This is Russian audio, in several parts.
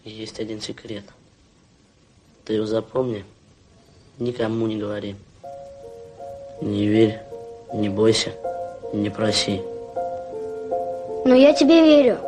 Есть один секрет. Ты его запомни, никому не говори. Не верь, не бойся, не проси. Но я тебе верю.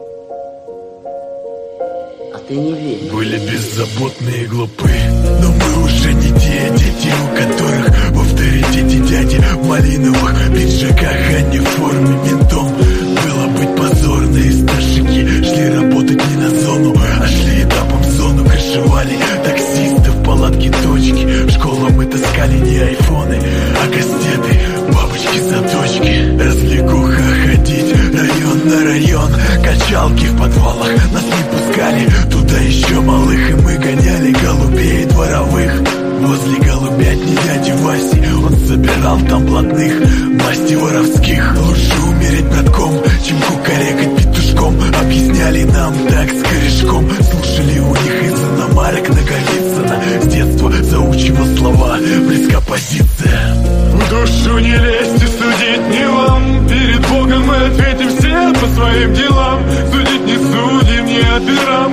А ты не верь. Были беззаботные и глупы, но мы уже не те дети, у которых в авторитете дяди в малиновых пиджаках, а не в форме ментом. Было быть позорно, и старшики шли работать не на зону, а шли этапом в зону. Крышевали таксисты в палатке точки. В школу мы таскали не айфоны, а кастеты, бабочки-заточки. Развлекуха ходить район на район, качалки в подвалах нас не пускали. Туда еще малых, и мы гоняли голубей дворовых. Возле голубятни дяди Васи он собирал там блатных, масти воровских. Лучше умереть братком, чем кукарекать петушком. Объясняли нам так с корешком. Слушали у них из иномарок Наговицына. С детства заучивал слова, близка позиция. В душу не лезьте, судить не вам. Перед Богом мы ответим все по своим делам. Судить не судим, не опирам.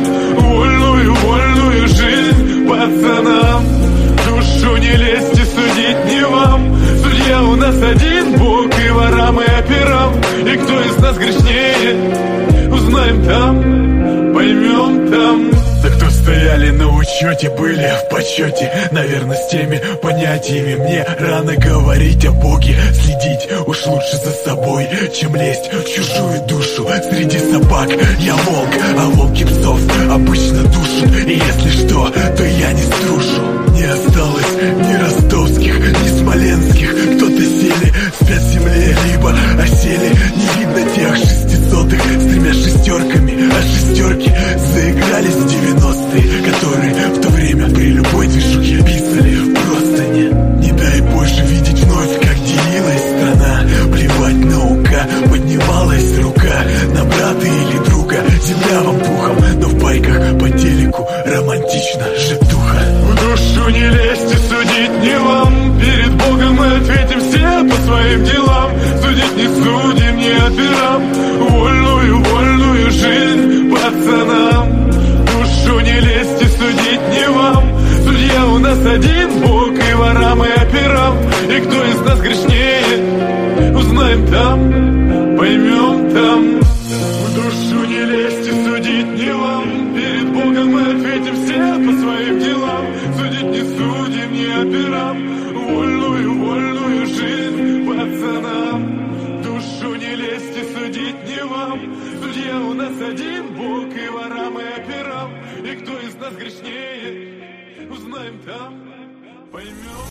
Вольную жизнь пацанам. В душу не лезьте, судить не вам. Судья у нас один Бог, и ворам, и операм. И кто из нас грешнее, узнаем там, поймем там. Да кто стояли на учете, были в почете, наверное, с теми понятиями. Мне рано говорить о Боге, следить уж лучше за собой, чем лезть в чужую душу. Среди собак я волк, а волки псов обычно душат. И если что, то я не струшу. Не осталось ни ростовских, ни смоленских. Кто-то сели, спят в земле, либо осели. Не видно тех 600-х с тремя шестерками, а шестерки заигрались в 90-е, которые в то время при любой движухе писали в простыне. Не дай больше видеть вновь, как делилась страна. Плевать, наука, поднималась рука на брата или друга. Земля вам пухом, но в байках по телеку романтично житуха. В душу не лезьте, судить не вам. Перед Богом мы ответим все по своим делам. Судить не судим, не опирам. Вольную жизнь пацанам. В душу не лезьте, судить не вам. Судья у нас один Бог, и ворам, и операм. И кто из нас грешнее, узнаем там, поймем там. В душу не лезьте, судить не вам. Перед Богом мы ответим все по своим делам. Судить не судим, не опирам. Вольную жизнь пацанам. В душу не лезьте, судить не вам. Судья у нас один Бог, и ворам, и операм. И кто из нас грешнее, узнаем там, поймем.